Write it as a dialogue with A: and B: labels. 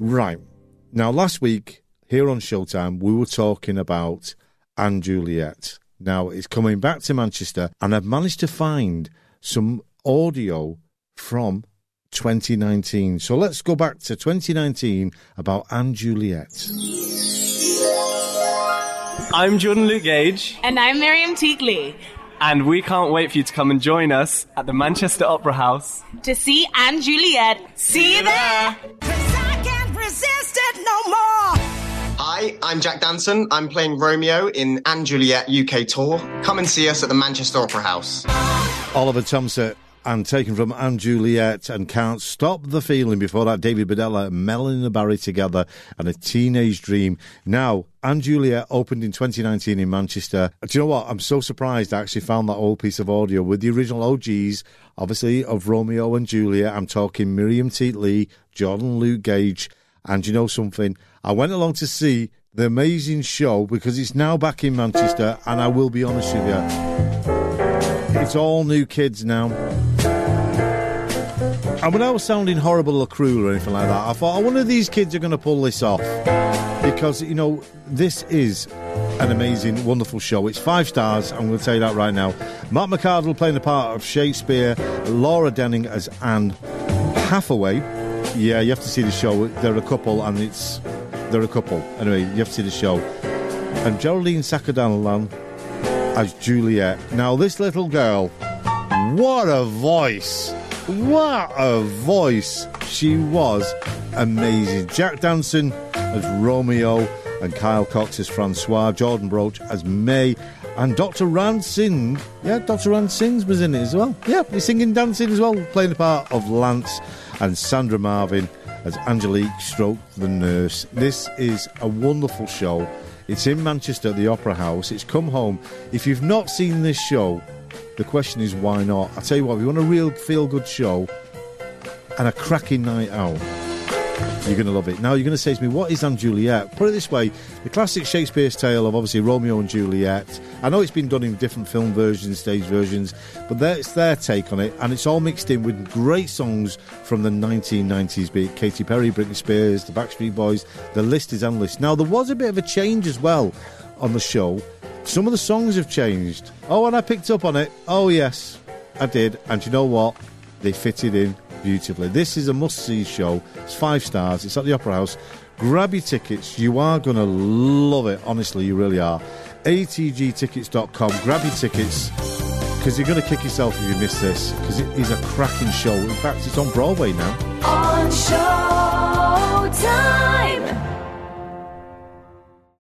A: Right. Now, last week, here on Showtime, we were talking about & Juliet. Now, it's coming back to Manchester, and I've managed to find some audio from 2019. So let's go back to 2019 about & Juliet.
B: I'm Jordan Luke Gage.
C: And I'm Miriam Teakley.
B: And we can't wait for you to come and join us at the Manchester Opera House
C: to see & Juliet. See you there! 'Cause I can't resist it no more!
D: Hi, I'm Jack Danson. I'm playing Romeo in & Juliet UK Tour. Come and see us at the Manchester Opera House.
A: Oliver Thompson and taken from & Juliet and Can't Stop the Feeling. Before that, David Badella, Melanie Barry together and A Teenage Dream. Now, & Juliet opened in 2019 in Manchester. Do you know what? I'm so surprised I actually found that old piece of audio with the original OGs, obviously, of Romeo and Juliet. I'm talking Miriam Teakley, Jordan Luke Gage. And you know something? I went along to see the amazing show because it's now back in Manchester, and I will be honest with you, it's all new kids now. And without sounding horrible or cruel or anything like that, I thought, one of these kids are going to pull this off. Because, you know, this is an amazing, wonderful show. It's 5 stars, I'm going to tell you that right now. Mark McArdle playing the part of Shakespeare, Laura Denning as Anne Hathaway. Yeah, you have to see the show. They're a couple, and they're a couple. Anyway, you have to see the show. And Geraldine Sacadalan as Juliet. Now, this little girl, what a voice! What a voice! She was amazing. Jack Danson as Romeo, and Kyle Cox as Francois, Jordan Broach as May, and Dr. Rand Singh. Yeah, Dr. Rand Singh was in it as well. Yeah, he's singing, dancing as well, playing the part of Lance, and Sandra Marvin as Angelique Stroke, the nurse. This is a wonderful show. It's in Manchester at the Opera House. It's come home. If you've not seen this show, the question is why not? I'll tell you what, if you want a real feel-good show and a cracking night out, you're going to love it. Now, you're going to say to me, what is & Juliet? Put it this way, the classic Shakespeare's tale of, obviously, Romeo and Juliet. I know it's been done in different film versions, stage versions, but it's their take on it, and it's all mixed in with great songs from the 1990s, be it Katy Perry, Britney Spears, the Backstreet Boys. The list is endless. Now, there was a bit of a change as well on the show. Some of the songs have changed. Oh, and I picked up on it. Oh, yes, I did. And you know what? They fitted in beautifully. This is a must-see show. It's 5 stars. It's at the Opera House. Grab your tickets. You are going to love it. Honestly, you really are. atgtickets.com. Grab your tickets because you're going to kick yourself if you miss this, because it is a cracking show. In fact, it's on Broadway now.
E: On show.